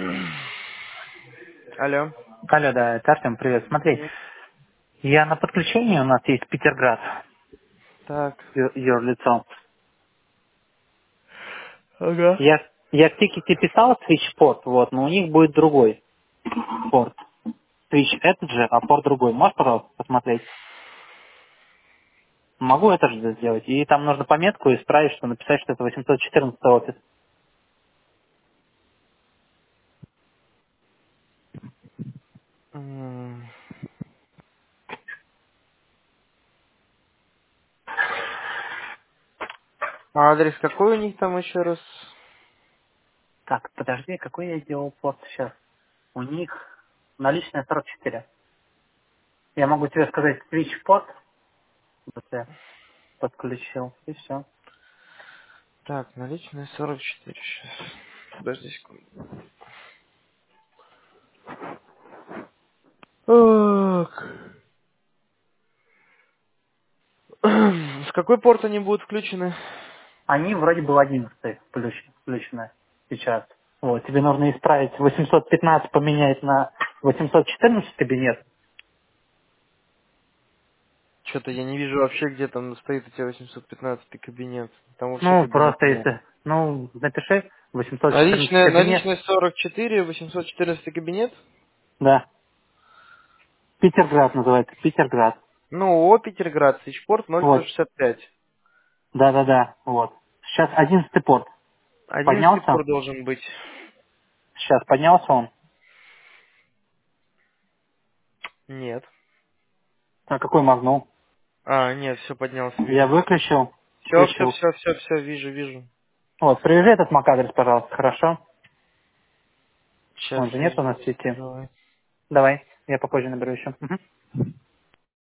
Алло. Алло, да, это Артем, привет. Смотри, Мгм. я на подключении, у нас есть Петерград, Так. юрлицо. Ага. Я в тикете писал Switch порт, вот, но у них будет другой порт. Switch этот же, а порт другой. Можешь, пожалуйста, посмотреть? Могу это же сделать. И там нужно пометку исправить, что написать, что это 814 офис. М. А адрес какой у них там еще раз? Так, подожди, какой я сделал порт сейчас? У них наличная 44. Я могу тебе сказать Switch порт, вот я подключил, и все. Так, наличные 44 сейчас. Подожди секунду. Так. С какой порт они будут включены? Они вроде бы в 11 включены сейчас. Вот, тебе нужно исправить 815 поменять на 814 кабинет. Что-то я не вижу вообще, где там стоит у тебя 815 кабинет. Там вообще Ну, кабинета просто нет. если, ну, напиши 814 кабинет. Наличные 44, 814 кабинет? Да. Петерград называется, Петерград. Ну, о, Петерград, Свичпорт Вот, 0165. да-да-да, вот. Сейчас 11 порт. 11 Поднялся? порт должен быть. Сейчас поднялся он. Нет. А какой моргнул? А, нет, все поднялся, Я вижу. выключил, Все, все, включил. все, все, все, вижу, вижу. Вот, привяжи этот MAC-адрес, пожалуйста, хорошо? Сейчас Он же я нет у нас в здесь. сети. Давай. Давай, я попозже наберу еще. Мгм.